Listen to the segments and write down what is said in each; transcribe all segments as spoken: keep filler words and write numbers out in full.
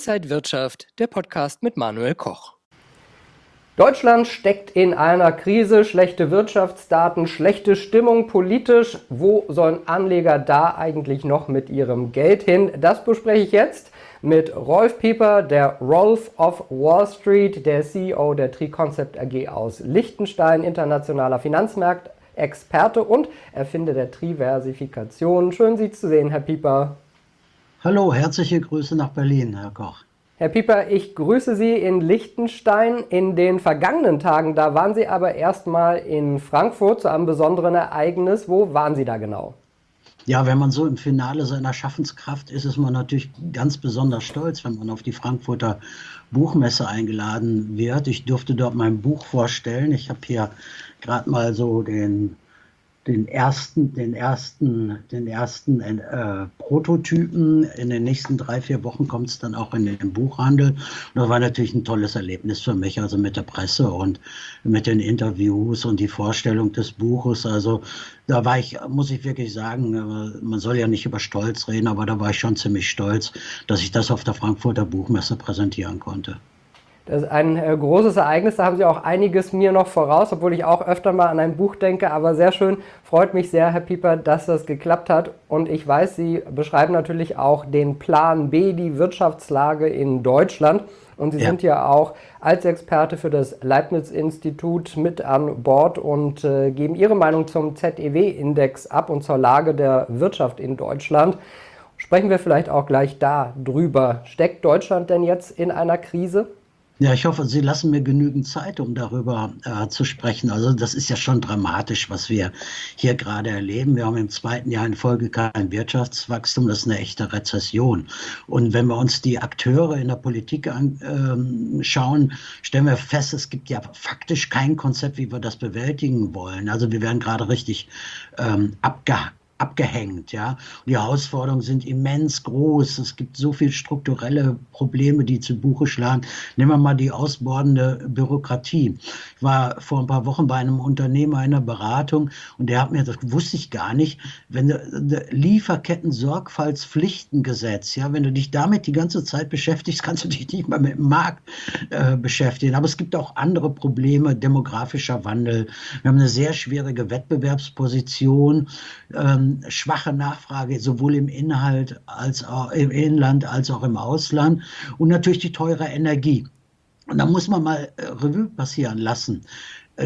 Inside Wirtschaft, der Podcast mit Manuel Koch. Deutschland steckt in einer Krise, schlechte Wirtschaftsdaten, schlechte Stimmung politisch. Wo sollen Anleger da eigentlich noch mit ihrem Geld hin? Das bespreche ich jetzt mit Rolf Pieper, der Rolf of Wall Street, der C E O der Triconcept A G aus Liechtenstein, internationaler Finanzmarktexperte und Erfinder der Triversifikation. Schön, Sie zu sehen, Herr Pieper. Hallo, herzliche Grüße nach Berlin, Herr Koch. Herr Pieper, ich grüße Sie in Liechtenstein. In den vergangenen Tagen, da waren Sie aber erstmal in Frankfurt zu einem besonderen Ereignis. Wo waren Sie da genau? Ja, wenn man so im Finale seiner Schaffenskraft ist, ist man natürlich ganz besonders stolz, wenn man auf die Frankfurter Buchmesse eingeladen wird. Ich durfte dort mein Buch vorstellen. Ich habe hier gerade mal so den den ersten, den ersten, den ersten äh, Prototypen. In den nächsten drei, vier Wochen kommt es dann auch in den Buchhandel. Und das war natürlich ein tolles Erlebnis für mich, also mit der Presse und mit den Interviews und die Vorstellung des Buches. Also da war ich, muss ich wirklich sagen, man soll ja nicht über Stolz reden, aber da war ich schon ziemlich stolz, dass ich das auf der Frankfurter Buchmesse präsentieren konnte. Das ist ein äh, großes Ereignis, da haben Sie auch einiges mir noch voraus, obwohl ich auch öfter mal an ein Buch denke, aber sehr schön, freut mich sehr, Herr Pieper, dass das geklappt hat und ich weiß, Sie beschreiben natürlich auch den Plan B, die Wirtschaftslage in Deutschland und Sie ja. sind ja auch als Experte für das Leibniz-Institut mit an Bord und äh, geben Ihre Meinung zum Z E W-Index ab und zur Lage der Wirtschaft in Deutschland. Sprechen wir vielleicht auch gleich da drüber. Steckt Deutschland denn jetzt in einer Krise? Ja, ich hoffe, Sie lassen mir genügend Zeit, um darüber äh, zu sprechen. Also das ist ja schon dramatisch, was wir hier gerade erleben. Wir haben im zweiten Jahr in Folge kein Wirtschaftswachstum, das ist eine echte Rezession. Und wenn wir uns die Akteure in der Politik anschauen, ähm, stellen wir fest, es gibt ja faktisch kein Konzept, wie wir das bewältigen wollen. Also wir werden gerade richtig ähm, abgehakt. abgehängt, ja. Und die Herausforderungen sind immens groß. Es gibt so viele strukturelle Probleme, die zu Buche schlagen. Nehmen wir mal die ausbordende Bürokratie. Ich war vor ein paar Wochen bei einem Unternehmer in der Beratung und der hat mir, das wusste ich gar nicht, wenn du Lieferketten-Sorgfaltspflichtengesetz, ja, wenn du dich damit die ganze Zeit beschäftigst, kannst du dich nicht mal mit dem Markt äh, beschäftigen. Aber es gibt auch andere Probleme, demografischer Wandel. Wir haben eine sehr schwierige Wettbewerbsposition, ähm, schwache Nachfrage, sowohl im Inhalt als auch im Inland als auch im Ausland und natürlich die teure Energie. Und da muss man mal äh, Revue passieren lassen. Äh,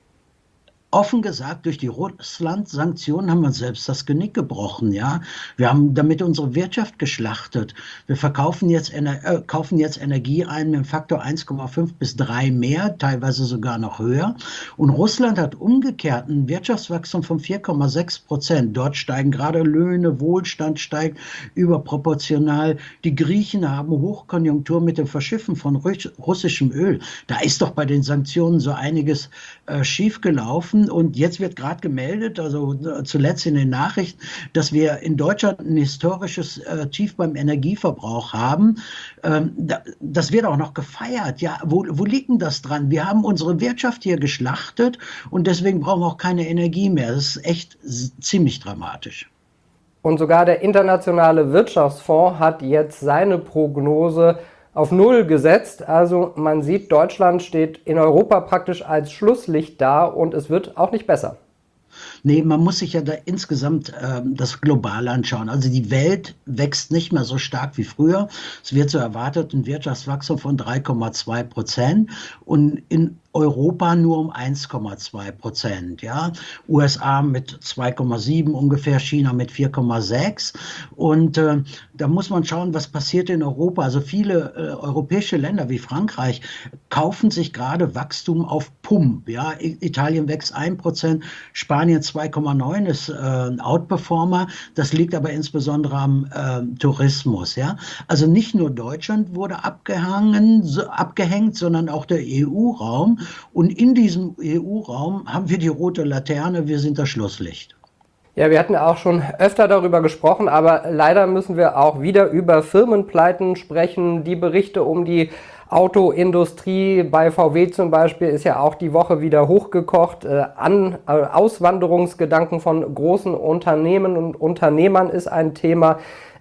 Offen gesagt, durch die Russland-Sanktionen haben wir uns selbst das Genick gebrochen. Ja? Wir haben damit unsere Wirtschaft geschlachtet. Wir verkaufen jetzt, Ener äh, kaufen jetzt Energie ein mit einem Faktor eins Komma fünf bis drei mehr, teilweise sogar noch höher. Und Russland hat umgekehrt ein Wirtschaftswachstum von vier Komma sechs Prozent. Dort steigen gerade Löhne, Wohlstand steigt überproportional. Die Griechen haben Hochkonjunktur mit dem Verschiffen von russischem Öl. Da ist doch bei den Sanktionen so einiges äh, schiefgelaufen. Und jetzt wird gerade gemeldet, also zuletzt in den Nachrichten, dass wir in Deutschland ein historisches äh, Tief beim Energieverbrauch haben. Ähm, da, das wird auch noch gefeiert. Ja, wo, wo liegt denn das dran? Wir haben unsere Wirtschaft hier geschlachtet und deswegen brauchen wir auch keine Energie mehr. Das ist echt ziemlich dramatisch. Und sogar der Internationale Wirtschaftsfonds hat jetzt seine Prognose auf Null gesetzt. Also man sieht, Deutschland steht in Europa praktisch als Schlusslicht da und es wird auch nicht besser. Nee, man muss sich ja da insgesamt ähm, das global anschauen. Also die Welt wächst nicht mehr so stark wie früher. Es wird so erwartet ein Wirtschaftswachstum von drei Komma zwei Prozent und in Europa nur um eins Komma zwei Prozent, ja. U S A mit zwei Komma sieben ungefähr, China mit vier Komma sechs. Und äh, da muss man schauen, was passiert in Europa. Also viele äh, europäische Länder wie Frankreich kaufen sich gerade Wachstum auf Pump, ja. Italien wächst ein Prozent, Spanien zwei Komma neun ist äh, ein Outperformer. Das liegt aber insbesondere am äh, Tourismus, ja. Also nicht nur Deutschland wurde abgehangen, so, abgehängt, sondern auch der E U-Raum. Und in diesem E U-Raum haben wir die rote Laterne, wir sind das Schlusslicht. Ja, wir hatten auch schon öfter darüber gesprochen, aber leider müssen wir auch wieder über Firmenpleiten sprechen. Die Berichte um die Autoindustrie bei V W zum Beispiel ist ja auch die Woche wieder hochgekocht. Äh, An äh, Auswanderungsgedanken von großen Unternehmen und Unternehmern ist ein Thema.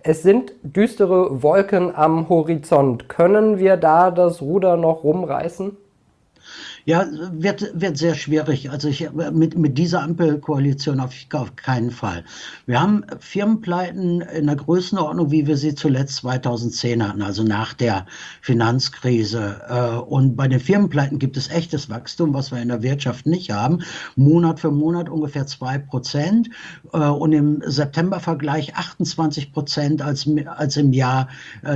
Es sind düstere Wolken am Horizont. Können wir da das Ruder noch rumreißen? Ja, wird, wird sehr schwierig. Also ich, mit, mit dieser Ampelkoalition auf, auf keinen Fall. Wir haben Firmenpleiten in der Größenordnung, wie wir sie zuletzt zweitausendzehn hatten, also nach der Finanzkrise. Und bei den Firmenpleiten gibt es echtes Wachstum, was wir in der Wirtschaft nicht haben. Monat für Monat ungefähr zwei Prozent. Und im Septembervergleich achtundzwanzig Prozent als, als im Jahr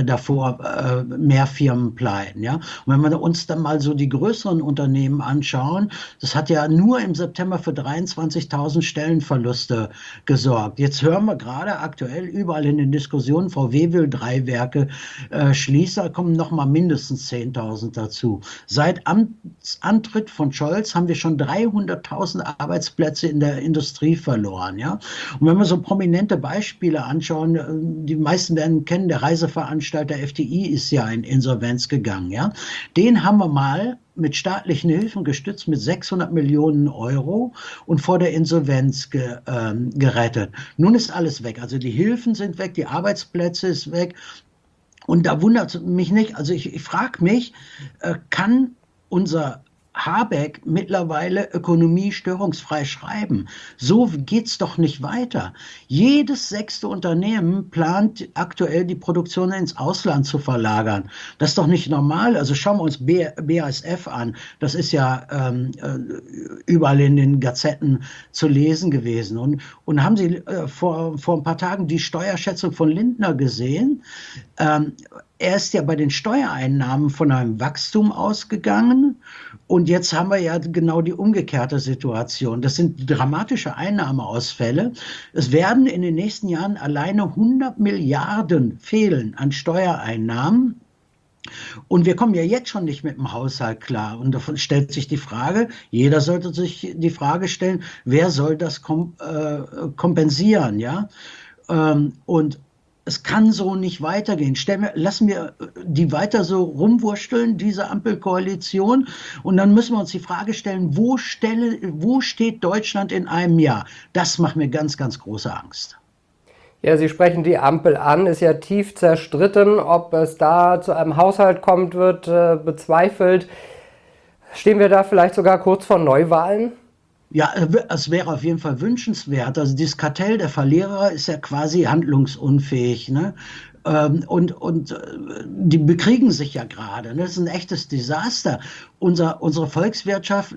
davor mehr Firmenpleiten. Ja? Und wenn wir uns dann mal so die größeren Unternehmen anschauen, das hat ja nur im September für dreiundzwanzigtausend Stellenverluste gesorgt. Jetzt hören wir gerade aktuell überall in den Diskussionen, V W will drei Werke äh, schließen, da kommen noch mal mindestens zehntausend dazu. Seit Amtsantritt von Scholz haben wir schon dreihunderttausend Arbeitsplätze in der Industrie verloren. Ja? Und wenn wir so prominente Beispiele anschauen, die meisten werden kennen, der Reiseveranstalter F D I ist ja in Insolvenz gegangen. Ja? Den haben wir mal mit staatlichen Hilfen gestützt mit sechshundert Millionen Euro und vor der Insolvenz ge, ähm, gerettet. Nun ist alles weg. Also die Hilfen sind weg, die Arbeitsplätze ist weg. Und da wundert es mich nicht. Also ich, ich frage mich, äh, kann unser Habeck mittlerweile Ökonomie störungsfrei schreiben? So geht's doch nicht weiter. Jedes sechste Unternehmen plant aktuell die Produktion ins Ausland zu verlagern. Das ist doch nicht normal. Also schauen wir uns B A S F an. Das ist ja ähm, überall in den Gazetten zu lesen gewesen. Und, und haben Sie äh, vor, vor ein paar Tagen die Steuerschätzung von Lindner gesehen? Ähm, Er ist ja bei den Steuereinnahmen von einem Wachstum ausgegangen und jetzt haben wir ja genau die umgekehrte Situation. Das sind dramatische Einnahmeausfälle. Es werden in den nächsten Jahren alleine hundert Milliarden fehlen an Steuereinnahmen. Und wir kommen ja jetzt schon nicht mit dem Haushalt klar. Und davon stellt sich die Frage, jeder sollte sich die Frage stellen, wer soll das kom äh, kompensieren? Ja? Ähm, und es kann so nicht weitergehen. Stellen wir, lassen wir die weiter so rumwursteln, diese Ampelkoalition. Und dann müssen wir uns die Frage stellen, wo, stelle, wo steht Deutschland in einem Jahr? Das macht mir ganz, ganz große Angst. Ja, Sie sprechen die Ampel an, ist ja tief zerstritten. Ob es da zu einem Haushalt kommt, wird äh, bezweifelt. Stehen wir da vielleicht sogar kurz vor Neuwahlen? Ja, es wäre auf jeden Fall wünschenswert. Also dieses Kartell der Verlierer ist ja quasi handlungsunfähig, ne? Und, und die bekriegen sich ja gerade. Das ist ein echtes Desaster. Unser, unsere Volkswirtschaft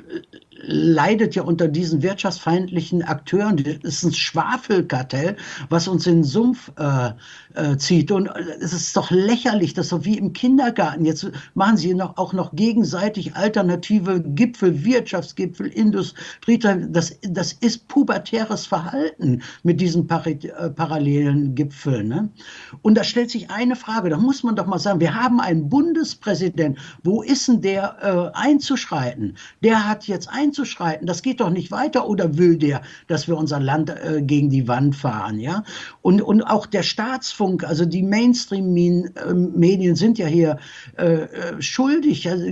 leidet ja unter diesen wirtschaftsfeindlichen Akteuren. Das ist ein Schwafelkartell, was uns in den Sumpf äh, äh, zieht. Und es ist doch lächerlich, dass so wie im Kindergarten, jetzt machen sie noch, auch noch gegenseitig alternative Gipfel, Wirtschaftsgipfel, Industrie. Das, das ist pubertäres Verhalten mit diesen Pari äh, parallelen Gipfeln. Ne? Und da stellt sich eine Frage, da muss man doch mal sagen, wir haben einen Bundespräsident, wo ist denn der äh, einzuschreiten? Der hat jetzt einzuschreiten, das geht doch nicht weiter, oder will der, dass wir unser Land äh, gegen die Wand fahren? Ja? Und, und auch der Staatsfunk, also die Mainstream-Medien sind ja hier äh, schuldig, also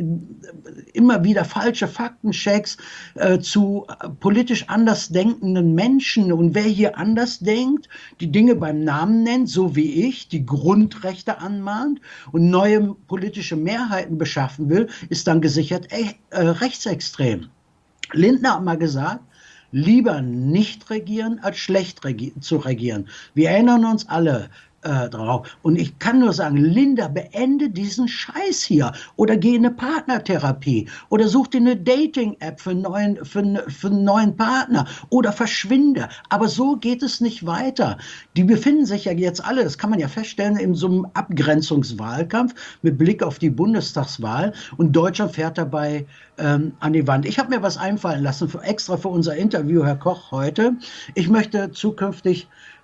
immer wieder falsche Faktenchecks äh, zu politisch anders denkenden Menschen. Und wer hier anders denkt, die Dinge beim Namen nennt, so wie ich, die Grundrechte anmahnt und neue politische Mehrheiten beschaffen will, ist dann gesichert ey, äh, rechtsextrem. Lindner hat mal gesagt, lieber nicht regieren, als schlecht regi zu regieren. Wir erinnern uns alle äh, drauf. Und ich kann nur sagen, Linda, beende diesen Scheiß hier oder geh in eine Partnertherapie oder such dir eine Dating-App für, neuen, für, für einen neuen Partner oder verschwinde. Aber so geht es nicht weiter. Die befinden sich ja jetzt alle, das kann man ja feststellen, in so einem Abgrenzungswahlkampf mit Blick auf die Bundestagswahl, und Deutschland fährt dabei ähm, an die Wand. Ich habe mir was einfallen lassen, für, extra für unser Interview, Herr Koch, heute. Ich möchte zukünftig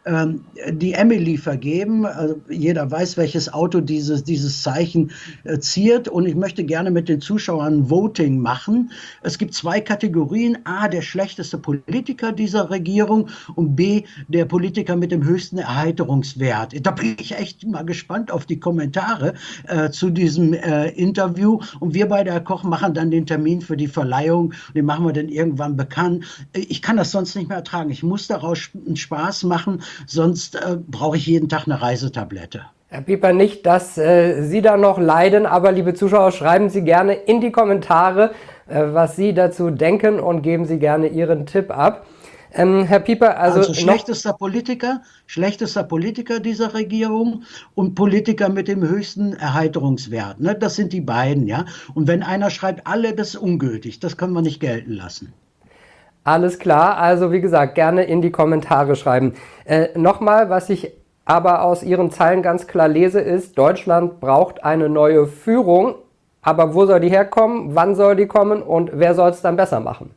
die Emily vergeben. Also jeder weiß, welches Auto dieses, dieses Zeichen äh, ziert, und ich möchte gerne mit den Zuschauern Voting machen. Es gibt zwei Kategorien: A, der schlechteste Politiker dieser Regierung, und B, der Politiker mit dem höchsten Erheiterungswert. Da bin ich echt mal gespannt auf die Kommentare äh, zu diesem äh, Interview, und wir beide, Herr Koch, machen dann den Termin für die Verleihung, den machen wir dann irgendwann bekannt. Ich kann das sonst nicht mehr ertragen. Ich muss daraus einen Spaß machen. sonst äh, brauche ich jeden Tag eine Reisetablette. Herr Pieper, nicht, dass äh, Sie da noch leiden, aber liebe Zuschauer, schreiben Sie gerne in die Kommentare, äh, was Sie dazu denken und geben Sie gerne Ihren Tipp ab. Ähm, Herr Pieper, also, also schlechtester Politiker, schlechtester Politiker dieser Regierung und Politiker mit dem höchsten Erheiterungswert. Ne? Das sind die beiden, ja. Und wenn einer schreibt, alle, das ist ungültig, das können wir nicht gelten lassen. Alles klar, also wie gesagt, gerne in die Kommentare schreiben. Äh, Nochmal, was ich aber aus Ihren Zeilen ganz klar lese, ist, Deutschland braucht eine neue Führung. Aber wo soll die herkommen, wann soll die kommen und wer soll es dann besser machen?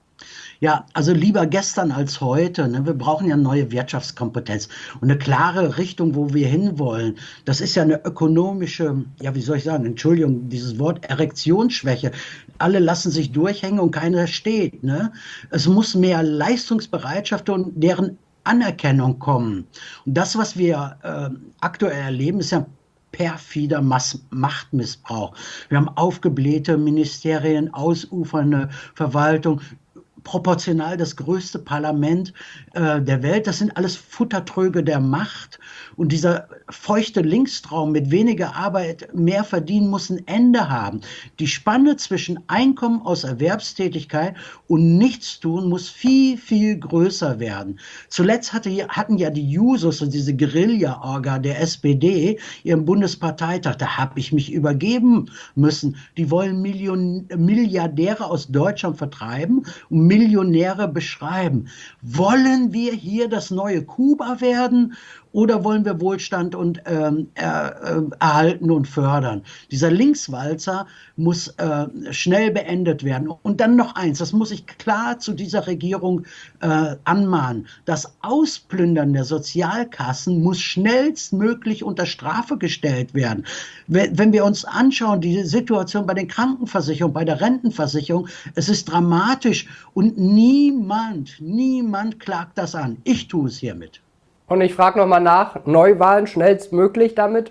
Ja, also lieber gestern als heute. Ne? Wir brauchen ja neue Wirtschaftskompetenz und eine klare Richtung, wo wir hinwollen. Das ist ja eine ökonomische, ja, wie soll ich sagen, Entschuldigung, dieses Wort Erektionsschwäche. Alle lassen sich durchhängen und keiner steht. Ne? Es muss mehr Leistungsbereitschaft und deren Anerkennung kommen. Und das, was wir äh, aktuell erleben, ist ja perfider Mass Machtmissbrauch. Wir haben aufgeblähte Ministerien, ausufernde Verwaltung, proportional das größte Parlament äh, der Welt. Das sind alles Futtertröge der Macht. Und dieser feuchte Linkstraum mit weniger Arbeit mehr verdienen muss ein Ende haben. Die Spanne zwischen Einkommen aus Erwerbstätigkeit und Nichtstun muss viel, viel größer werden. Zuletzt hatte, hatten ja die Jusos und diese Guerilla-Orga der S P D ihren Bundesparteitag. Da habe ich mich übergeben müssen. Die wollen Million, Milliardäre aus Deutschland vertreiben und Millionäre beschreiben. Wollen wir hier das neue Kuba werden oder wollen wir Wohlstand und ähm, er, äh, erhalten und fördern? Dieser Linkswalzer muss äh, schnell beendet werden. Und dann noch eins, das muss ich klar zu dieser Regierung äh, anmahnen. Das Ausplündern der Sozialkassen muss schnellstmöglich unter Strafe gestellt werden. Wenn, wenn wir uns anschauen, die Situation bei den Krankenversicherungen, bei der Rentenversicherung, es ist dramatisch und niemand, niemand klagt das an. Ich tue es hiermit. Und ich frage nochmal nach, Neuwahlen schnellstmöglich damit?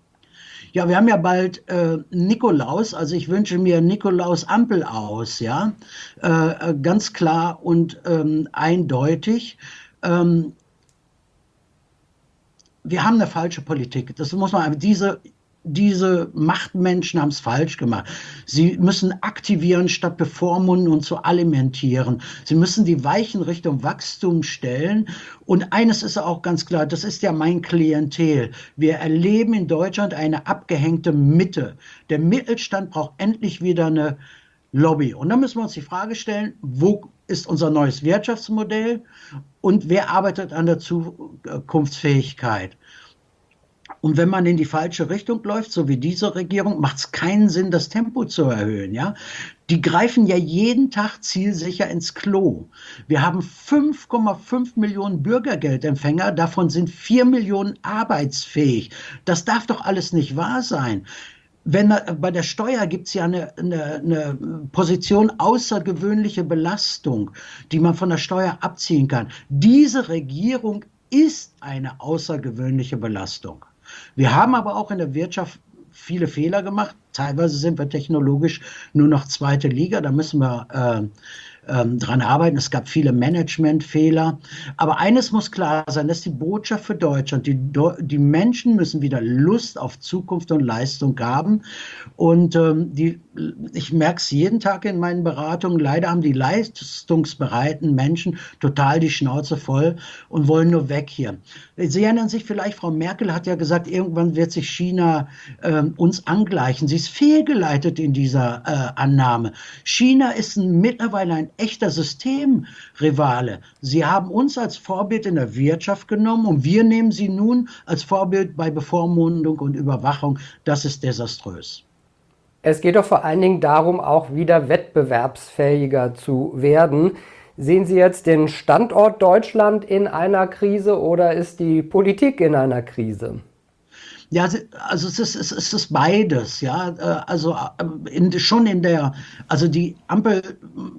Ja, wir haben ja bald äh, Nikolaus, also ich wünsche mir Nikolaus Ampel aus, ja, äh, ganz klar und ähm, eindeutig. Ähm, wir haben eine falsche Politik, das muss man, diese Diese Machtmenschen haben es falsch gemacht. Sie müssen aktivieren statt bevormunden und zu alimentieren. Sie müssen die Weichen Richtung Wachstum stellen. Und eines ist auch ganz klar, das ist ja mein Klientel. Wir erleben in Deutschland eine abgehängte Mitte. Der Mittelstand braucht endlich wieder eine Lobby. Und dann müssen wir uns die Frage stellen, wo ist unser neues Wirtschaftsmodell und wer arbeitet an der Zukunftsfähigkeit? Und wenn man in die falsche Richtung läuft, so wie diese Regierung, macht es keinen Sinn, das Tempo zu erhöhen. Ja? Die greifen ja jeden Tag zielsicher ins Klo. Wir haben fünf Komma fünf Millionen Bürgergeldempfänger, davon sind vier Millionen arbeitsfähig. Das darf doch alles nicht wahr sein. Wenn, bei der Steuer gibt es ja eine, eine, eine Position außergewöhnliche Belastung, die man von der Steuer abziehen kann. Diese Regierung ist eine außergewöhnliche Belastung. Wir haben aber auch in der Wirtschaft viele Fehler gemacht. Teilweise sind wir technologisch nur noch zweite Liga. Da müssen wir äh, ähm, dran arbeiten. Es gab viele Managementfehler. Aber eines muss klar sein, das ist die Botschaft für Deutschland. Die, die Menschen müssen wieder Lust auf Zukunft und Leistung haben. Und ähm, die, ich merke es jeden Tag in meinen Beratungen. Leider haben die leistungsbereiten Menschen total die Schnauze voll und wollen nur weg hier. Sie erinnern sich vielleicht, Frau Merkel hat ja gesagt, irgendwann wird sich China äh, uns angleichen. Sie ist fehlgeleitet in dieser äh, Annahme. China ist ein, mittlerweile ein echter Systemrivale. Sie haben uns als Vorbild in der Wirtschaft genommen und wir nehmen sie nun als Vorbild bei Bevormundung und Überwachung. Das ist desaströs. Es geht doch vor allen Dingen darum, auch wieder wettbewerbsfähiger zu werden. Sehen Sie jetzt den Standort Deutschland in einer Krise oder ist die Politik in einer Krise? Ja, also es ist, es ist, es ist beides, ja, also in, schon in der, also die Ampel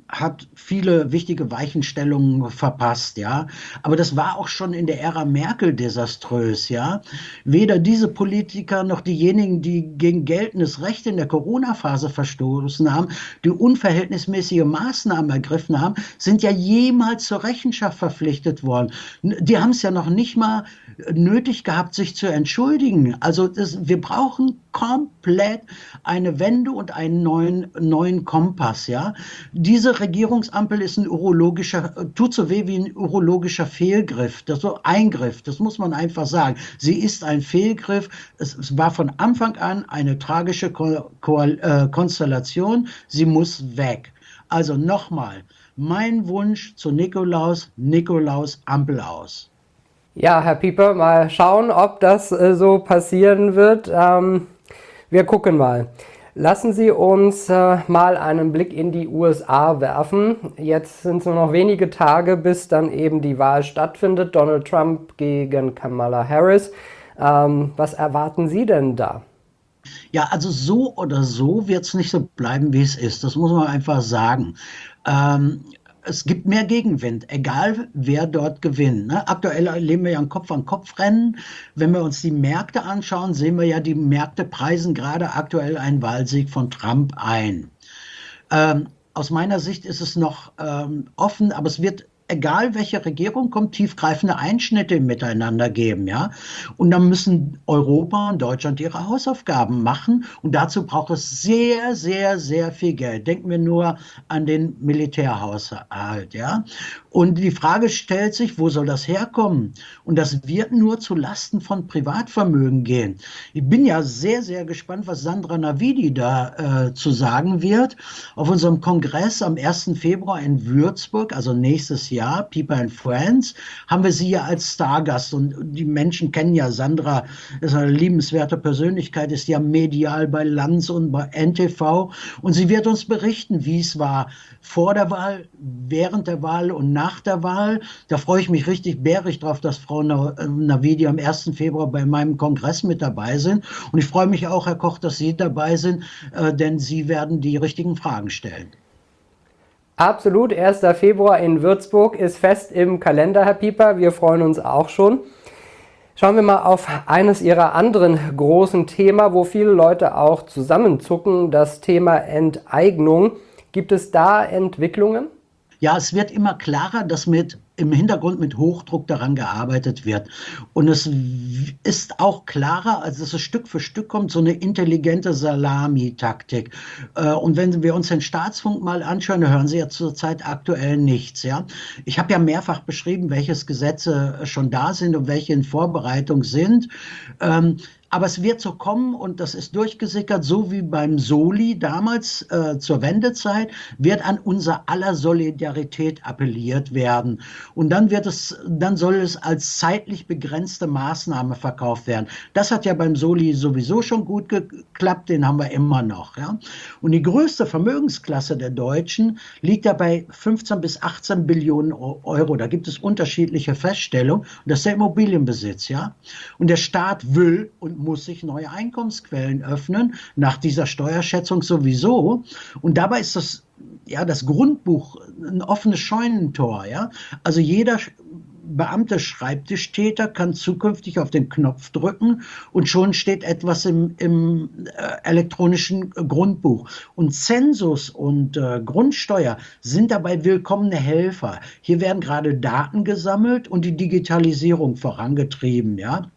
hat viele wichtige Weichenstellungen verpasst, ja. Aber das war auch schon in der Ära Merkel desaströs, ja. Weder diese Politiker noch diejenigen, die gegen geltendes Recht in der Corona-Phase verstoßen haben, die unverhältnismäßige Maßnahmen ergriffen haben, sind ja jemals zur Rechenschaft verpflichtet worden. Die haben es ja noch nicht mal nötig gehabt, sich zu entschuldigen. Also das, wir brauchen komplett eine Wende und einen neuen, neuen Kompass, ja. Diese Regierungsampel ist ein urologischer, tut so weh wie ein urologischer Fehlgriff, das so Eingriff, das muss man einfach sagen. Sie ist ein Fehlgriff, es, es war von Anfang an eine tragische Ko Ko äh, Konstellation, sie muss weg. Also nochmal, mein Wunsch zu Nikolaus, Nikolaus Ampel aus. Ja, Herr Pieper, mal schauen, ob das äh, so passieren wird. Ähm, wir gucken mal. Lassen Sie uns äh, mal einen Blick in die U S A werfen. Jetzt sind es nur noch wenige Tage, bis dann eben die Wahl stattfindet. Donald Trump gegen Kamala Harris. Ähm, was erwarten Sie denn da? Ja, also so oder so wird es nicht so bleiben, wie es ist. Das muss man einfach sagen. Ähm, Es gibt mehr Gegenwind, egal wer dort gewinnt. Ne? Aktuell erleben wir ja ein Kopf-an-Kopf-Rennen. Wenn wir uns die Märkte anschauen, sehen wir ja, die Märkte preisen gerade aktuell einen Wahlsieg von Trump ein. Ähm, aus meiner Sicht ist es noch ähm, offen, aber es wird, egal welche Regierung kommt, tiefgreifende Einschnitte im Miteinander geben, ja. Und dann müssen Europa und Deutschland ihre Hausaufgaben machen. Und dazu braucht es sehr, sehr, sehr viel Geld. Denken wir nur an den Militärhaushalt, ja. Und die Frage stellt sich, wo soll das herkommen? Und das wird nur zu Lasten von Privatvermögen gehen. Ich bin ja sehr, sehr gespannt, was Sandra Navidi da äh, zu sagen wird. Auf unserem Kongress am ersten Februar in Würzburg, also nächstes Jahr, Pieper and Friends, haben wir sie ja als Stargast. Und die Menschen kennen ja Sandra, ist eine liebenswerte Persönlichkeit, ist ja medial bei Lanz und bei N T V. Und sie wird uns berichten, wie es war vor der Wahl, während der Wahl und nach der Wahl. Da freue ich mich richtig bärig drauf, dass Frau Navidi am ersten Februar bei meinem Kongress mit dabei sind. Und ich freue mich auch, Herr Koch, dass Sie dabei sind, äh, denn Sie werden die richtigen Fragen stellen. Absolut, erster Februar in Würzburg ist fest im Kalender, Herr Pieper. Wir freuen uns auch schon. Schauen wir mal auf eines Ihrer anderen großen Themen, wo viele Leute auch zusammenzucken, das Thema Enteignung. Gibt es da Entwicklungen? Ja, es wird immer klarer, dass mit im Hintergrund mit Hochdruck daran gearbeitet wird. Und es ist auch klarer, als es Stück für Stück kommt, so eine intelligente Salami-Taktik. Und wenn wir uns den Staatsfunk mal anschauen, dann hören Sie ja zurzeit aktuell nichts. Ja? Ich habe ja mehrfach beschrieben, welche Gesetze schon da sind und welche in Vorbereitung sind. Aber es wird so kommen und das ist durchgesickert, so wie beim Soli damals äh, zur Wendezeit, wird an unser aller Solidarität appelliert werden. Und dann wird es, dann soll es als zeitlich begrenzte Maßnahme verkauft werden. Das hat ja beim Soli sowieso schon gut geklappt, den haben wir immer noch. Ja? Und die größte Vermögensklasse der Deutschen liegt ja bei fünfzehn bis achtzehn Billionen Euro. Da gibt es unterschiedliche Feststellungen. Und das ist der Immobilienbesitz, ja. Und der Staat will und muss sich neue Einkommensquellen öffnen, nach dieser Steuerschätzung sowieso. Und dabei ist das, ja, das Grundbuch ein offenes Scheunentor. Ja? Also jeder Beamte Schreibtischtäter kann zukünftig auf den Knopf drücken und schon steht etwas im, im äh, elektronischen Grundbuch. Und Zensus und äh, Grundsteuer sind dabei willkommene Helfer. Hier werden gerade Daten gesammelt und die Digitalisierung vorangetrieben. Ja?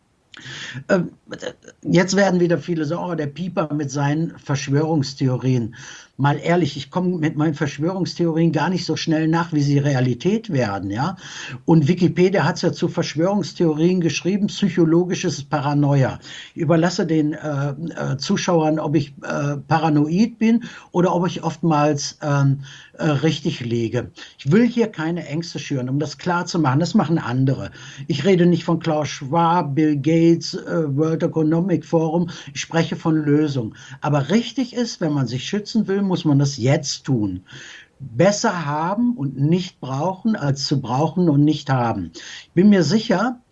Jetzt werden wieder viele sagen, oh, der Pieper mit seinen Verschwörungstheorien. Mal ehrlich, ich komme mit meinen Verschwörungstheorien gar nicht so schnell nach, wie sie Realität werden, ja. Und Wikipedia hat es ja zu Verschwörungstheorien geschrieben, psychologisches Paranoia. Ich überlasse den äh, äh, Zuschauern, ob ich äh, paranoid bin oder ob ich oftmals ähm, äh, richtig liege. Ich will hier keine Ängste schüren, um das klar zu machen. Das machen andere. Ich rede nicht von Klaus Schwab, Bill Gates, äh, World Economic Forum. Ich spreche von Lösungen. Aber richtig ist, wenn man sich schützen will, muss man das jetzt tun. Besser haben und nicht brauchen, als zu brauchen und nicht haben. Ich bin mir sicher,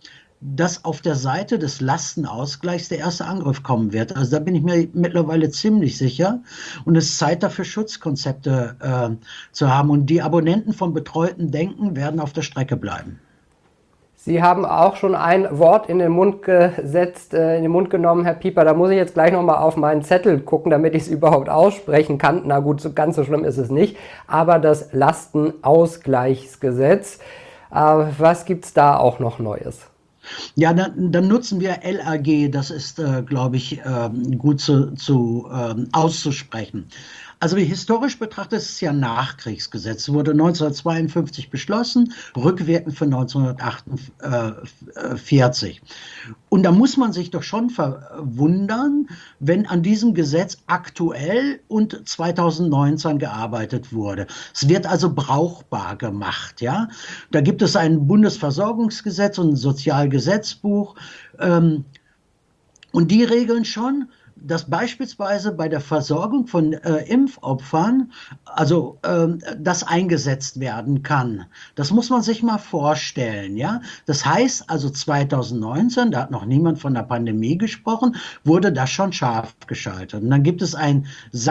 dass auf der Seite des Lastenausgleichs der erste Angriff kommen wird. Also da bin ich mir mittlerweile ziemlich sicher. Und es ist Zeit dafür, Schutzkonzepte äh, zu haben. Und die Abonnenten von Betreuten Denken werden auf der Strecke bleiben. Sie haben auch schon ein Wort in den Mund gesetzt, äh, in den Mund genommen, Herr Pieper. Da muss ich jetzt gleich nochmal auf meinen Zettel gucken, damit ich es überhaupt aussprechen kann. Na gut, so ganz so schlimm ist es nicht. Aber das Lastenausgleichsgesetz, äh, was gibt es da auch noch Neues? Ja, dann, dann nutzen wir L A G. Das ist, äh, glaube ich, äh, gut zu, zu äh, auszusprechen. Also historisch betrachtet ist es ja ein Nachkriegsgesetz. Es wurde neunzehnhundertzweiundfünfzig beschlossen, rückwirkend für neunzehnhundertachtundvierzig. Und da muss man sich doch schon verwundern, wenn an diesem Gesetz aktuell und zweitausendneunzehn gearbeitet wurde. Es wird also brauchbar gemacht. Ja? Da gibt es ein Bundesversorgungsgesetz und ein Sozialgesetzbuch. Ähm, und die regeln schon, dass beispielsweise bei der Versorgung von äh, Impfopfern, also äh, das eingesetzt werden kann. Das muss man sich mal vorstellen, ja. Das heißt also zweitausendneunzehn, da hat noch niemand von der Pandemie gesprochen, wurde das schon scharf geschaltet. Und dann gibt es ein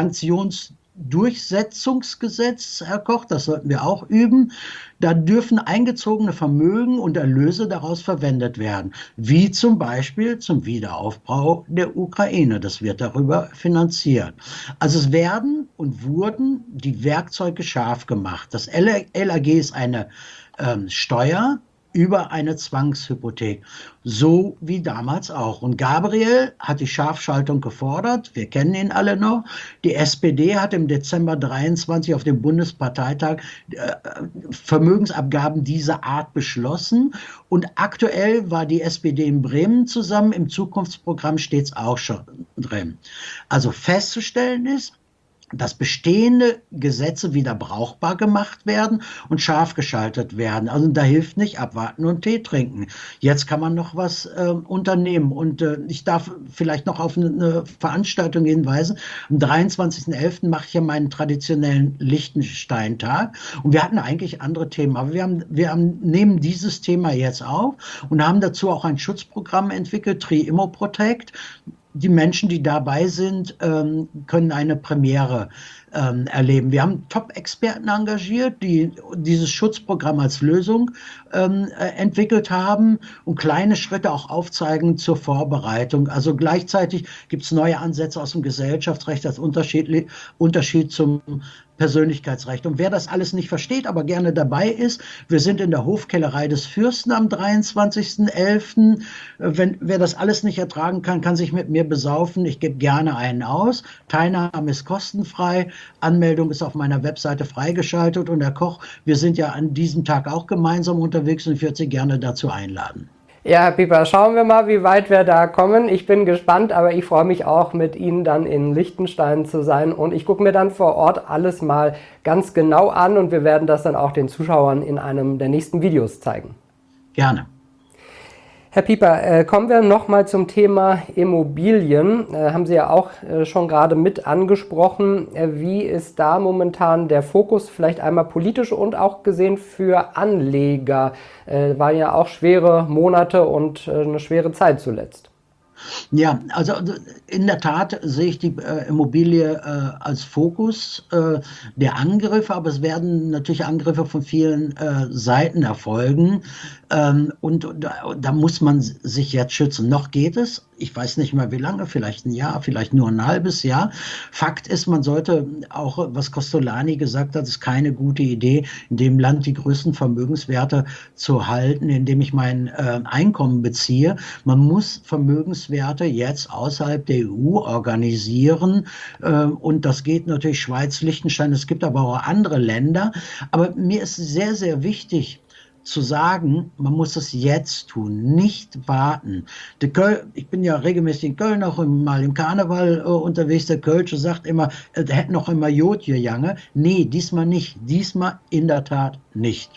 Sanktionsdurchsetzungsgesetz, Herr Koch, das sollten wir auch üben. Da dürfen eingezogene Vermögen und Erlöse daraus verwendet werden, wie zum Beispiel zum Wiederaufbau der Ukraine. Das wird darüber finanziert. Also es werden und wurden die Werkzeuge scharf gemacht. Das L A G ist eine ähm, Steuer über eine Zwangshypothek, so wie damals auch. Und Gabriel hat die Scharfschaltung gefordert, wir kennen ihn alle noch. Die S P D hat im Dezember dreiundzwanzig auf dem Bundesparteitag äh, Vermögensabgaben dieser Art beschlossen. Und aktuell war die S P D in Bremen zusammen, im Zukunftsprogramm steht es auch schon drin. Also festzustellen ist, dass bestehende Gesetze wieder brauchbar gemacht werden und scharf geschaltet werden. Also da hilft nicht abwarten und Tee trinken. Jetzt kann man noch was äh, unternehmen. Und äh, ich darf vielleicht noch auf eine, eine Veranstaltung hinweisen. Am dreiundzwanzigsten elften mache ich ja meinen traditionellen Liechtenstein-Tag. Und wir hatten eigentlich andere Themen. Aber wir, haben, wir haben, nehmen dieses Thema jetzt auf und haben dazu auch ein Schutzprogramm entwickelt, Tri-Immo-Protect. Die Menschen, die dabei sind, ähm, können eine Premiere ähm, erleben. Wir haben Top-Experten engagiert, die dieses Schutzprogramm als Lösung ähm, äh, entwickelt haben und kleine Schritte auch aufzeigen zur Vorbereitung. Also gleichzeitig gibt es neue Ansätze aus dem Gesellschaftsrecht als Unterschied, Unterschied zum Persönlichkeitsrecht. Und wer das alles nicht versteht, aber gerne dabei ist, wir sind in der Hofkellerei des Fürsten am dreiundzwanzigsten elften Wenn, wer das alles nicht ertragen kann, kann sich mit mir besaufen. Ich gebe gerne einen aus. Teilnahme ist kostenfrei. Anmeldung ist auf meiner Webseite freigeschaltet. Und Herr Koch, wir sind ja an diesem Tag auch gemeinsam unterwegs und ich würde Sie gerne dazu einladen. Ja, Herr Pieper, schauen wir mal, wie weit wir da kommen. Ich bin gespannt, aber ich freue mich auch, mit Ihnen dann in Liechtenstein zu sein. Und ich gucke mir dann vor Ort alles mal ganz genau an und wir werden das dann auch den Zuschauern in einem der nächsten Videos zeigen. Gerne. Herr Pieper, äh, kommen wir nochmal zum Thema Immobilien. Äh, haben Sie ja auch äh, schon gerade mit angesprochen. Äh, wie ist da momentan der Fokus, vielleicht einmal politisch und auch gesehen für Anleger? Äh, waren ja auch schwere Monate und äh, eine schwere Zeit zuletzt. Ja, also in der Tat sehe ich die äh, Immobilie äh, als Fokus äh, der Angriffe, aber es werden natürlich Angriffe von vielen äh, Seiten erfolgen ähm, und da, da muss man sich jetzt schützen. Noch geht es, ich weiß nicht mal wie lange, vielleicht ein Jahr, vielleicht nur ein halbes Jahr. Fakt ist, man sollte auch, was Costolani gesagt hat, ist keine gute Idee, in dem Land die größten Vermögenswerte zu halten, indem ich mein äh, Einkommen beziehe. Man muss Vermögenswerte jetzt außerhalb der E U organisieren äh, und das geht natürlich Schweiz, Liechtenstein, es gibt aber auch andere Länder. Aber mir ist sehr, sehr wichtig, zu sagen, man muss es jetzt tun, nicht warten. Der Köl, ich bin ja regelmäßig in Köln auch mal im Karneval äh, unterwegs. Der Kölsche sagt immer, er hätte noch immer Jod gejange. Nee, diesmal nicht. Diesmal in der Tat nicht.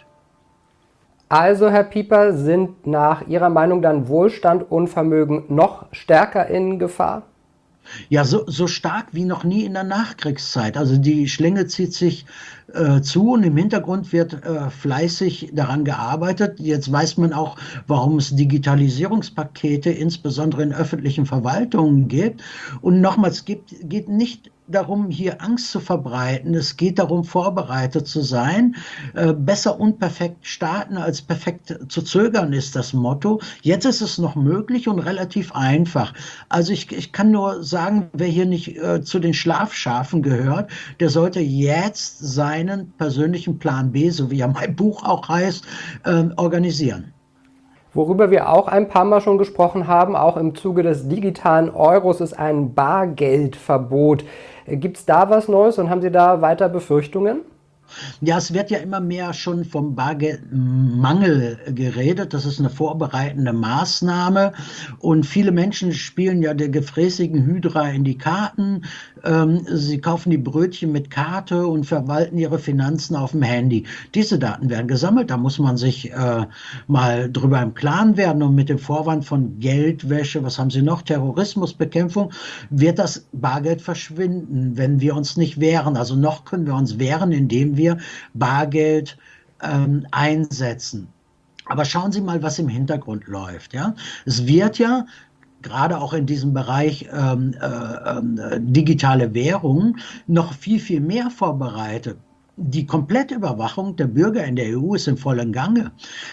Also, Herr Pieper, sind nach Ihrer Meinung dann Wohlstand und Vermögen noch stärker in Gefahr? Ja, so, so stark wie noch nie in der Nachkriegszeit. Also die Schlinge zieht sich äh, zu und im Hintergrund wird äh, fleißig daran gearbeitet. Jetzt weiß man auch, warum es Digitalisierungspakete insbesondere in öffentlichen Verwaltungen gibt. Und nochmals, es gibt, geht nicht darum, hier Angst zu verbreiten. Es geht darum, vorbereitet zu sein. Äh, besser unperfekt starten als perfekt zu zögern ist das Motto. Jetzt ist es noch möglich und relativ einfach. Also ich, ich kann nur sagen, wer hier nicht äh, zu den Schlafschafen gehört, der sollte jetzt seinen persönlichen Plan B, so wie ja mein Buch auch heißt, äh, organisieren. Worüber wir auch ein paar Mal schon gesprochen haben, auch im Zuge des digitalen Euros, ist ein Bargeldverbot. Gibt es da was Neues und haben Sie da weiter Befürchtungen? Ja, es wird ja immer mehr schon vom Bargeldmangel geredet. Das ist eine vorbereitende Maßnahme. Und viele Menschen spielen ja der gefräßigen Hydra in die Karten. Ähm, sie kaufen die Brötchen mit Karte und verwalten ihre Finanzen auf dem Handy. Diese Daten werden gesammelt. Da muss man sich äh, mal drüber im Klaren werden. Und mit dem Vorwand von Geldwäsche, was haben Sie noch? Terrorismusbekämpfung, wird das Bargeld verschwinden, wenn wir uns nicht wehren. Also noch können wir uns wehren, indem wir Bargeld ähm, einsetzen. Aber schauen Sie mal, was im Hintergrund läuft. Ja? Es wird ja gerade auch in diesem Bereich ähm, äh, äh, digitale Währung noch viel, viel mehr vorbereitet. Die Komplettüberwachung der Bürger in der E U ist im vollen Gange.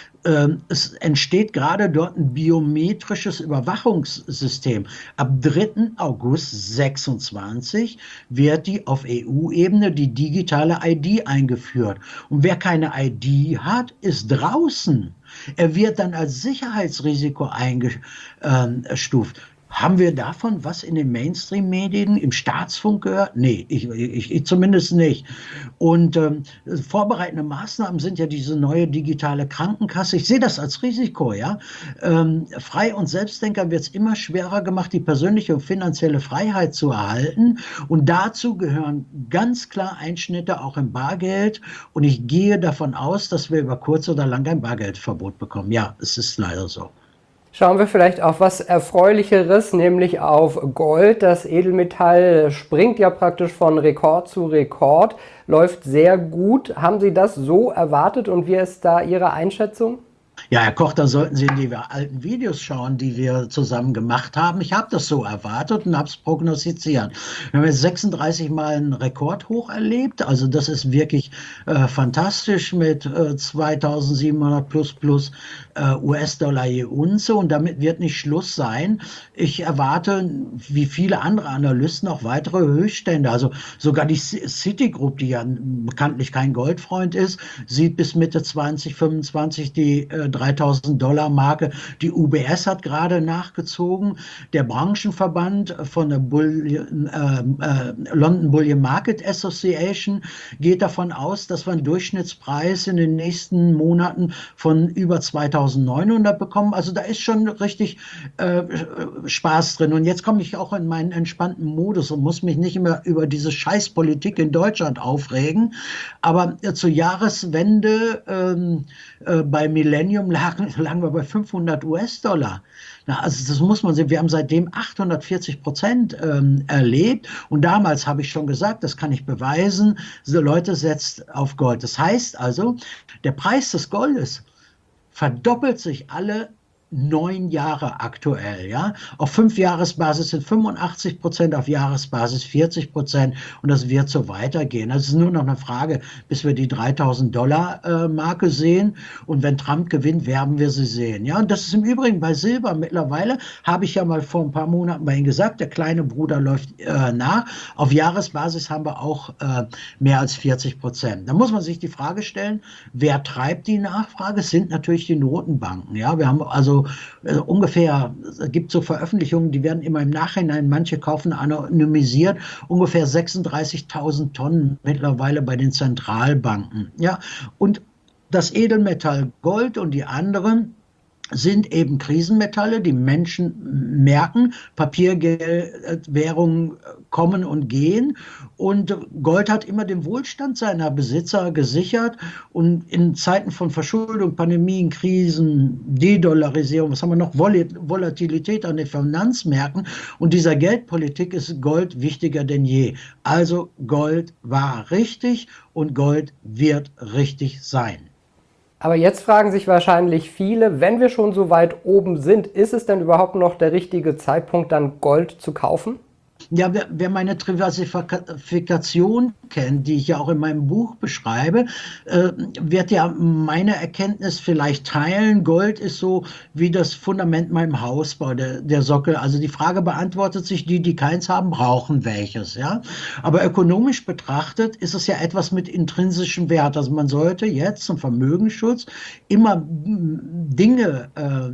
Es entsteht gerade dort ein biometrisches Überwachungssystem. Ab dritten August sechsundzwanzig wird die auf E U-Ebene die digitale I D eingeführt. Und wer keine I D hat, ist draußen. Er wird dann als Sicherheitsrisiko eingestuft. Haben wir davon was in den Mainstream-Medien, im Staatsfunk gehört? Nee, ich, ich, ich zumindest nicht. Und ähm, vorbereitende Maßnahmen sind ja diese neue digitale Krankenkasse. Ich sehe das als Risiko, ja. Ähm, Frei- und Selbstdenker wird es immer schwerer gemacht, die persönliche und finanzielle Freiheit zu erhalten. Und dazu gehören ganz klar Einschnitte auch im Bargeld. Und ich gehe davon aus, dass wir über kurz oder lang ein Bargeldverbot bekommen. Ja, es ist leider so. Schauen wir vielleicht auf was Erfreulicheres, nämlich auf Gold. Das Edelmetall springt ja praktisch von Rekord zu Rekord, läuft sehr gut. Haben Sie das so erwartet und wie ist da Ihre Einschätzung? Ja, Herr Koch, da sollten Sie in die alten Videos schauen, die wir zusammen gemacht haben. Ich habe das so erwartet und habe es prognostiziert. Wir haben jetzt sechsunddreißig Mal einen Rekordhoch erlebt. Also das ist wirklich äh, fantastisch mit äh, zweitausendsiebenhundert plus plus äh, U S-Dollar je Unze. Und damit wird nicht Schluss sein. Ich erwarte, wie viele andere Analysten, auch weitere Höchststände. Also sogar die Citigroup, die ja bekanntlich kein Goldfreund ist, sieht bis Mitte zwanzig fünfundzwanzig die äh, dreitausend Dollar Marke. Die U B S hat gerade nachgezogen. Der Branchenverband von der Bullion, äh, äh, London Bullion Market Association geht davon aus, dass wir einen Durchschnittspreis in den nächsten Monaten von über zweitausendneunhundert bekommen. Also da ist schon richtig äh, Spaß drin. Und jetzt komme ich auch in meinen entspannten Modus und muss mich nicht immer über diese Scheißpolitik in Deutschland aufregen. Aber äh, zur Jahreswende ähm, äh, bei Millennium lagen, lagen wir bei fünfhundert U S-Dollar. Na, also das muss man sehen. Wir haben seitdem achthundertvierzig Prozent ähm, erlebt. Und damals habe ich schon gesagt, das kann ich beweisen, so Leute setzt auf Gold. Das heißt also, der Preis des Goldes verdoppelt sich alle neun Jahre aktuell, ja. Auf Fünfjahresbasis sind fünfundachtzig Prozent, auf Jahresbasis vierzig Prozent und das wird so weitergehen. Also es ist nur noch eine Frage, bis wir die dreitausend Dollar äh, Marke sehen und wenn Trump gewinnt, werden wir sie sehen, ja. Und das ist im Übrigen bei Silber mittlerweile, habe ich ja mal vor ein paar Monaten bei Ihnen gesagt, der kleine Bruder läuft äh, nach. Auf Jahresbasis haben wir auch äh, mehr als vierzig Prozent. Da muss man sich die Frage stellen, wer treibt die Nachfrage? Es sind natürlich die Notenbanken, ja. Wir haben also äh, ungefähr, es gibt so Veröffentlichungen, die werden immer im Nachhinein, manche kaufen anonymisiert, ungefähr sechsunddreißigtausend Tonnen mittlerweile bei den Zentralbanken. Ja? Und das Edelmetall Gold und die anderen sind eben Krisenmetalle, die Menschen merken, Papiergeldwährungen kommen und gehen und Gold hat immer den Wohlstand seiner Besitzer gesichert und in Zeiten von Verschuldung, Pandemien, Krisen, De-Dollarisierung, was haben wir noch, Volatilität an den Finanzmärkten und dieser Geldpolitik ist Gold wichtiger denn je. Also Gold war richtig und Gold wird richtig sein. Aber jetzt fragen sich wahrscheinlich viele, wenn wir schon so weit oben sind, ist es denn überhaupt noch der richtige Zeitpunkt, dann Gold zu kaufen? Ja, wer, wer meine Diversifikation kennt, die ich ja auch in meinem Buch beschreibe, äh, wird ja meine Erkenntnis vielleicht teilen. Gold ist so wie das Fundament meinem Hausbau, der, der Sockel. Also die Frage beantwortet sich, die, die keins haben, brauchen welches. Ja? Aber ökonomisch betrachtet ist es ja etwas mit intrinsischem Wert. Also man sollte jetzt zum Vermögensschutz immer Dinge, äh,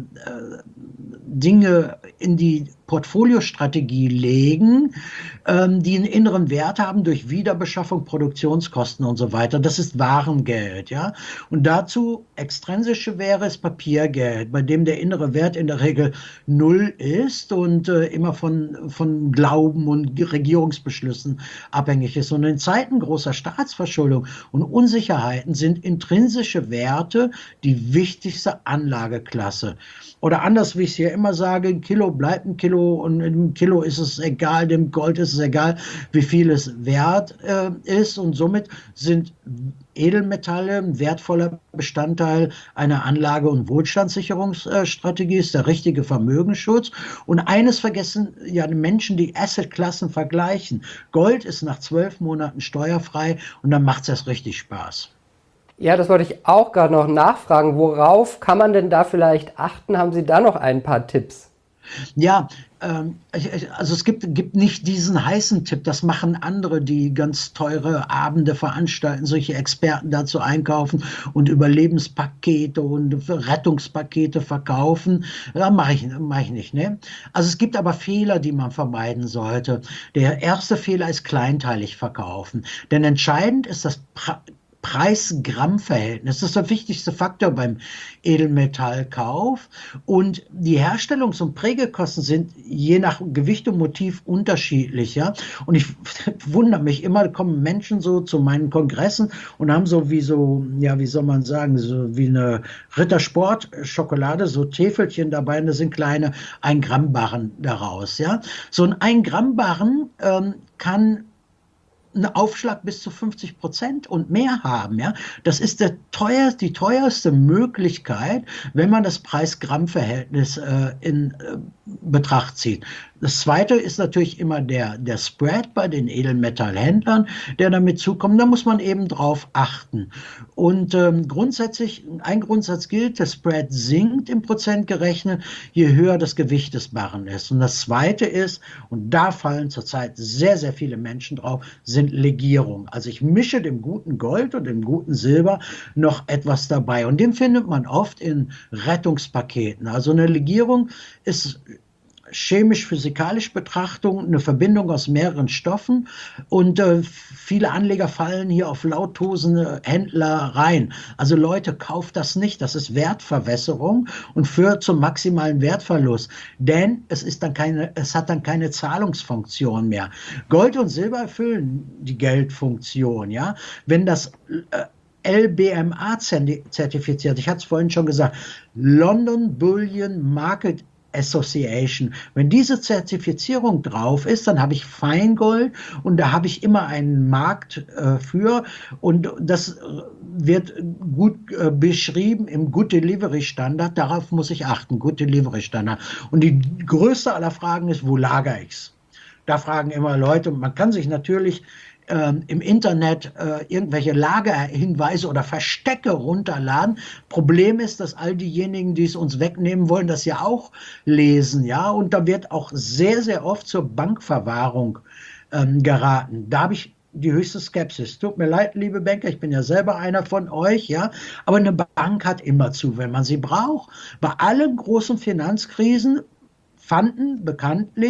Dinge in die Portfoliostrategie legen, ähm, die einen inneren Wert haben durch Wiederbeschaffung, Produktionskosten und so weiter. Das ist Warengeld, ja. Und dazu extrinsische wäre es Papiergeld, bei dem der innere Wert in der Regel null ist und äh, immer von, von Glauben und Regierungsbeschlüssen abhängig ist. Und in Zeiten großer Staatsverschuldung und Unsicherheiten sind intrinsische Werte die wichtigste Anlageklasse. Oder anders, wie ich es hier immer sage, ein Kilo bleibt ein Kilo und im Kilo ist es egal, dem Gold ist es egal, wie viel es wert äh, ist und somit sind Edelmetalle ein wertvoller Bestandteil einer Anlage- und Wohlstandssicherungsstrategie, ist der richtige Vermögensschutz. Und eines vergessen ja die Menschen, die Assetklassen vergleichen. Gold ist nach zwölf Monaten steuerfrei und dann macht es erst richtig Spaß. Ja, das wollte ich auch gerade noch nachfragen. Worauf kann man denn da vielleicht achten? Haben Sie da noch ein paar Tipps? Ja, ähm, also es gibt, gibt nicht diesen heißen Tipp, das machen andere, die ganz teure Abende veranstalten, solche Experten dazu einkaufen und Überlebenspakete und Rettungspakete verkaufen. Ja, mache ich, mach ich nicht. Ne? Also es gibt aber Fehler, die man vermeiden sollte. Der erste Fehler ist kleinteilig verkaufen, denn entscheidend ist das pra Preis-Gramm-Verhältnis. Das ist der wichtigste Faktor beim Edelmetallkauf. Und die Herstellungs- und Prägekosten sind je nach Gewicht und Motiv unterschiedlich. Ja? Und ich wundere mich immer, kommen Menschen so zu meinen Kongressen und haben so wie so, ja, wie soll man sagen, so wie eine Rittersport-Schokolade, so Täfelchen dabei, und da sind kleine ein Gramm Barren daraus. Ja? So ein ein Gramm Barren ähm, kann einen Aufschlag bis zu fünfzig Prozent und mehr haben. Ja? Das ist der teuer, die teuerste Möglichkeit, wenn man das Preis-Gramm-Verhältnis äh, in äh, Betracht zieht. Das zweite ist natürlich immer der, der Spread bei den Edelmetallhändlern, der damit zukommt. Da muss man eben drauf achten. Und ähm, grundsätzlich, ein Grundsatz gilt, der Spread sinkt im Prozent gerechnet, je höher das Gewicht des Barren ist. Und das zweite ist, und da fallen zurzeit sehr, sehr viele Menschen drauf, sind Legierungen. Also ich mische dem guten Gold und dem guten Silber noch etwas dabei. Und den findet man oft in Rettungspaketen. Also eine Legierung ist chemisch-physikalisch Betrachtung eine Verbindung aus mehreren Stoffen und äh, viele Anleger fallen hier auf lauthosende Händler rein. Also Leute, kauft das nicht, das ist Wertverwässerung und führt zum maximalen Wertverlust, denn es ist dann keine, es hat dann keine Zahlungsfunktion mehr. Gold und Silber erfüllen die Geldfunktion, ja. Wenn das äh, L B M A zertifiziert, ich hatte es vorhin schon gesagt, London Bullion Market Association. Wenn diese Zertifizierung drauf ist, dann habe ich Feingold und da habe ich immer einen Markt äh, für und das wird gut äh, beschrieben im Good Delivery Standard. Darauf muss ich achten, Good Delivery Standard. Und die größte aller Fragen ist, wo lagere ich es? Da fragen immer Leute und man kann sich natürlich Ähm, im Internet äh, irgendwelche Lagerhinweise oder Verstecke runterladen. Problem ist, dass all diejenigen, die es uns wegnehmen wollen, das ja auch lesen, ja, und da wird auch sehr, sehr oft zur Bankverwahrung ähm, geraten. Da habe ich die höchste Skepsis. Tut mir leid, liebe Banker, ich bin ja selber einer von euch, ja, aber eine Bank hat immer zu, wenn man sie braucht. Bei allen großen Finanzkrisen fanden bekanntlich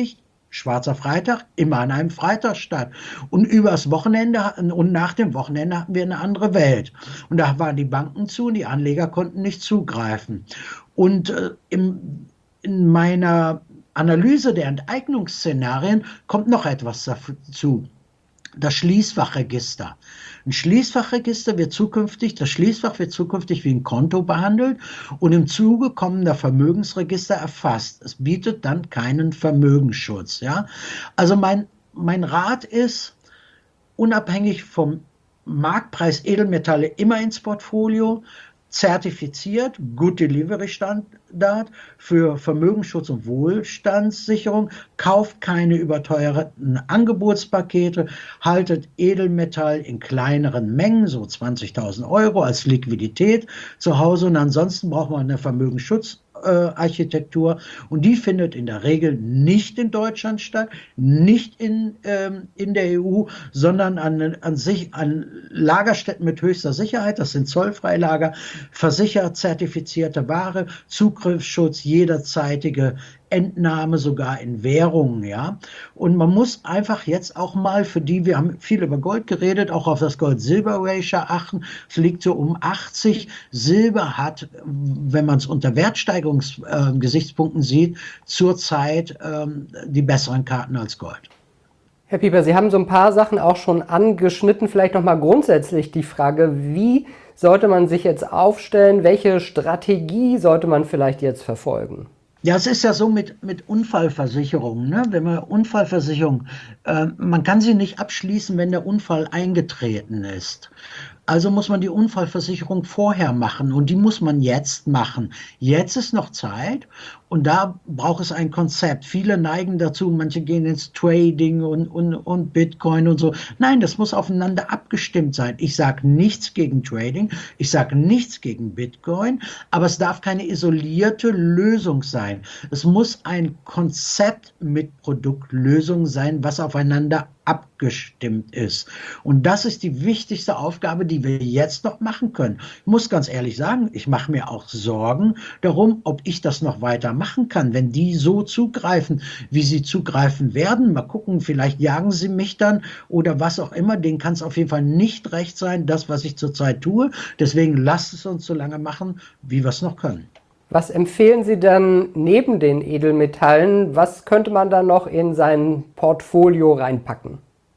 Schwarzer Freitag, immer an einem Freitag statt. Und übers Wochenende und nach dem Wochenende hatten wir eine andere Welt. Und da waren die Banken zu und die Anleger konnten nicht zugreifen. Und äh, im, in meiner Analyse der Enteignungsszenarien kommt noch etwas dazu. Das Schließfachregister. Ein Schließfachregister wird zukünftig, das Schließfach wird zukünftig wie ein Konto behandelt und im Zuge kommender Vermögensregister erfasst. Es bietet dann keinen Vermögensschutz. Ja? Also mein, mein Rat ist, unabhängig vom Marktpreis Edelmetalle immer ins Portfolio, zertifiziert, Good Delivery Standard für Vermögensschutz und Wohlstandssicherung, kauft keine überteuerten Angebotspakete, haltet Edelmetall in kleineren Mengen, so zwanzigtausend Euro als Liquidität zu Hause und ansonsten braucht man eine Vermögensschutz Architektur und die findet in der Regel nicht in Deutschland statt, nicht in, ähm, in der E U, sondern an, an, sich, an Lagerstätten mit höchster Sicherheit, das sind Zollfreilager, versichert, zertifizierte Ware, Zugriffsschutz, jederzeitige Entnahme sogar in Währungen, ja. Und man muss einfach jetzt auch mal, für die, wir haben viel über Gold geredet, auch auf das Gold-Silber-Ratio achten. Es liegt so um achtzig. Silber hat, wenn man es unter Wertsteigerungsgesichtspunkten äh, sieht, zurzeit ähm, die besseren Karten als Gold. Herr Pieper, Sie haben so ein paar Sachen auch schon angeschnitten. Vielleicht nochmal grundsätzlich die Frage, wie sollte man sich jetzt aufstellen? Welche Strategie sollte man vielleicht jetzt verfolgen? Ja, es ist ja so mit, mit Unfallversicherungen, ne? Wenn man Unfallversicherung, äh, man kann sie nicht abschließen, wenn der Unfall eingetreten ist. Also muss man die Unfallversicherung vorher machen und die muss man jetzt machen. Jetzt ist noch Zeit und da braucht es ein Konzept. Viele neigen dazu, manche gehen ins Trading und, und, und Bitcoin und so. Nein, das muss aufeinander abgestimmt sein. Ich sage nichts gegen Trading, ich sage nichts gegen Bitcoin, aber es darf keine isolierte Lösung sein. Es muss ein Konzept mit Produktlösung sein, was aufeinander abgestimmt ist. Und das ist die wichtigste Aufgabe, die wir jetzt noch machen können. Ich muss ganz ehrlich sagen, ich mache mir auch Sorgen darum, ob ich das noch weiter machen kann, wenn die so zugreifen, wie sie zugreifen werden. Mal gucken, vielleicht jagen sie mich dann oder was auch immer. Denen kann es auf jeden Fall nicht recht sein, das, was ich zurzeit tue. Deswegen lasst es uns so lange machen, wie wir es noch können. Was empfehlen Sie denn neben den Edelmetallen? Was könnte man da noch in sein Portfolio reinpacken?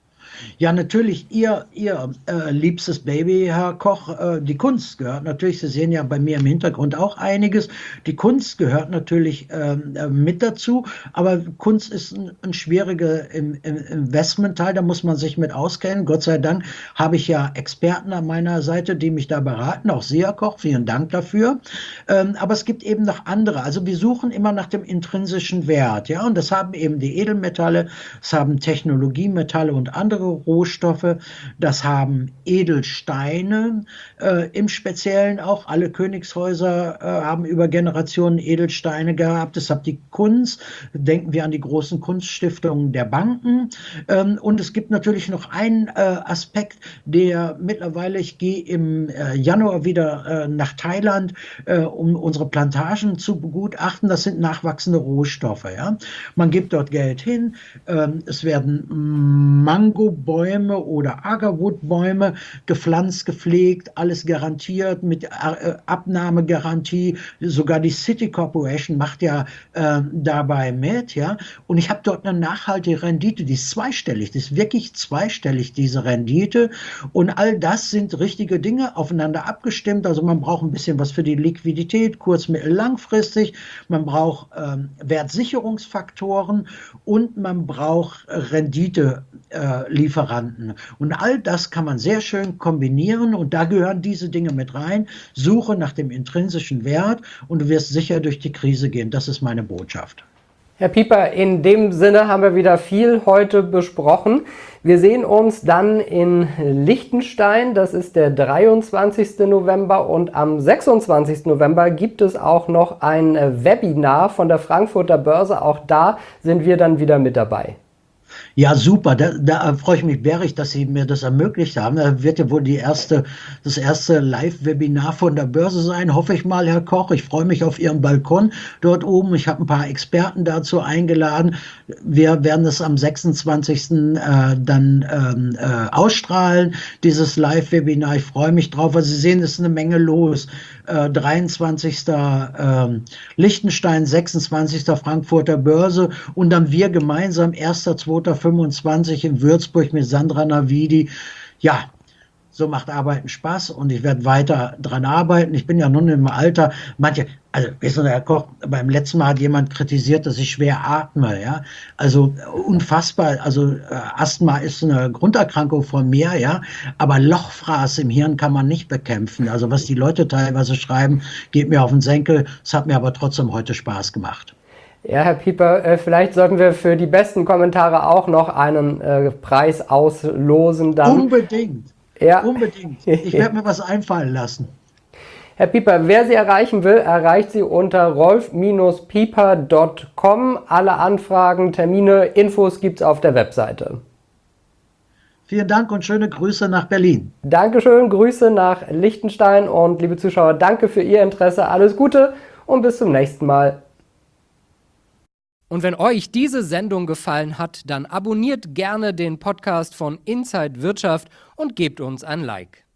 Ja, natürlich, Ihr, Ihr äh, liebstes Baby, Herr Koch, äh, die Kunst gehört natürlich, Sie sehen ja bei mir im Hintergrund auch einiges, die Kunst gehört natürlich äh, mit dazu, aber Kunst ist ein, ein schwieriger im, im Investmentteil, da muss man sich mit auskennen. Gott sei Dank habe ich ja Experten an meiner Seite, die mich da beraten, auch Sie, Herr Koch, vielen Dank dafür. Ähm, aber es gibt eben noch andere, also wir suchen immer nach dem intrinsischen Wert, ja, und das haben eben die Edelmetalle, das haben Technologiemetalle und andere Rohstoffe, das haben Edelsteine, äh, im Speziellen auch. Alle Königshäuser äh, haben über Generationen Edelsteine gehabt. Es hat die Kunst, denken wir an die großen Kunststiftungen der Banken. Ähm, und es gibt natürlich noch einen äh, Aspekt, der mittlerweile, ich gehe im äh, Januar wieder äh, nach Thailand, äh, um unsere Plantagen zu begutachten. Das sind nachwachsende Rohstoffe. Ja? Man gibt dort Geld hin, ähm, es werden Mangobäume oder Agarwoodbäume gepflanzt, gepflegt, alles garantiert mit äh, Abnahmegarantie. Sogar die City Corporation macht ja äh, dabei mit. Ja? Und ich habe dort eine nachhaltige Rendite, die ist zweistellig, die ist wirklich zweistellig, diese Rendite. Und all das sind richtige Dinge, aufeinander abgestimmt. Also man braucht ein bisschen was für die Liquidität, kurz-, mittel-, langfristig. Man braucht ähm, Wertsicherungsfaktoren und man braucht Renditelieferanten. Und all das kann man sehr schön kombinieren und da gehören diese Dinge mit rein. Suche nach dem intrinsischen Wert und du wirst sicher durch die Krise gehen. Das ist meine Botschaft. Herr Pieper, in dem Sinne haben wir wieder viel heute besprochen. Wir sehen uns dann in Liechtenstein, das ist der dreiundzwanzigste November, und am sechsundzwanzigsten November gibt es auch noch ein Webinar von der Frankfurter Börse. Auch da sind wir dann wieder mit dabei. Ja, super. Da, da freue ich mich bärig, dass Sie mir das ermöglicht haben. Da wird ja wohl die erste, das erste Live-Webinar von der Börse sein, hoffe ich mal, Herr Koch. Ich freue mich auf Ihren Balkon dort oben. Ich habe ein paar Experten dazu eingeladen. Wir werden es am sechsundzwanzigsten Äh, dann ähm, äh, ausstrahlen, dieses Live-Webinar. Ich freue mich drauf, weil Sie sehen, es ist eine Menge los. Äh, dreiundzwanzigsten Ähm, Liechtenstein, sechsundzwanzigsten Frankfurter Börse und dann wir gemeinsam erster zweiter fünfundzwanzig in Würzburg mit Sandra Navidi. Ja, so macht Arbeiten Spaß und ich werde weiter dran arbeiten. Ich bin ja nun im Alter, manche, also wissen Sie, Herr Koch, beim letzten Mal hat jemand kritisiert, dass ich schwer atme, ja. Also unfassbar, also äh, Asthma ist eine Grunderkrankung von mir, ja, aber Lochfraß im Hirn kann man nicht bekämpfen. Also was die Leute teilweise schreiben, geht mir auf den Senkel. Es hat mir aber trotzdem heute Spaß gemacht. Ja, Herr Pieper, äh, vielleicht sollten wir für die besten Kommentare auch noch einen äh, Preis auslosen. Dann. Unbedingt. Ja. Unbedingt. Ich werde mir was einfallen lassen. Herr Pieper, wer Sie erreichen will, erreicht Sie unter rolf Bindestrich pieper Punkt com. Alle Anfragen, Termine, Infos gibt es auf der Webseite. Vielen Dank und schöne Grüße nach Berlin. Dankeschön, Grüße nach Liechtenstein und liebe Zuschauer, danke für Ihr Interesse. Alles Gute und bis zum nächsten Mal. Und wenn euch diese Sendung gefallen hat, dann abonniert gerne den Podcast von Inside Wirtschaft und gebt uns ein Like.